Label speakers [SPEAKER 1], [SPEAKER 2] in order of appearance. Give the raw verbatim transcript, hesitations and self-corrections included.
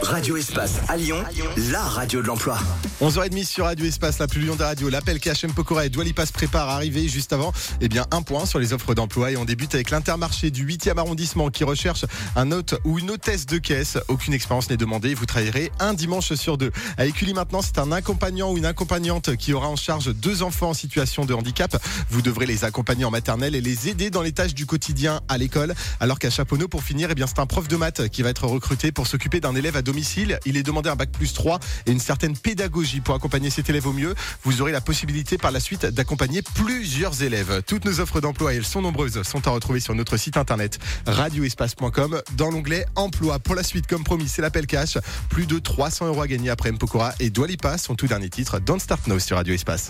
[SPEAKER 1] Radio Espace à Lyon, la radio de l'emploi.
[SPEAKER 2] onze heures trente sur Radio Espace, la plus Lyon des radios. L'appel Cash M Pokora et Dua Lipa se prépare à arriver juste avant. Eh bien, un point sur les offres d'emploi. Et on débute avec l'Intermarché du huitième arrondissement qui recherche un hôte ou une hôtesse de caisse. Aucune expérience n'est demandée. Vous travaillerez un dimanche sur deux. À Écully maintenant, c'est un accompagnant ou une accompagnante qui aura en charge deux enfants en situation de handicap. Vous devrez les accompagner en maternelle et les aider dans les tâches du quotidien à l'école. Alors qu'à Chaponneau, pour finir, eh bien, c'est un prof de maths qui va être recruté pour s'occuper d'un élève à domicile. Il est demandé un bac plus trois et une certaine pédagogie pour accompagner cet élève au mieux. Vous aurez la possibilité par la suite d'accompagner plusieurs élèves. Toutes nos offres d'emploi, et elles sont nombreuses, sont à retrouver sur notre site internet radio espace point com dans l'onglet emploi. Pour la suite, comme promis, c'est l'appel cash. Plus de trois cents euros à gagner après M Pokora et Dua Lipa, son tout dernier titre Don't Start Now sur Radio Espace.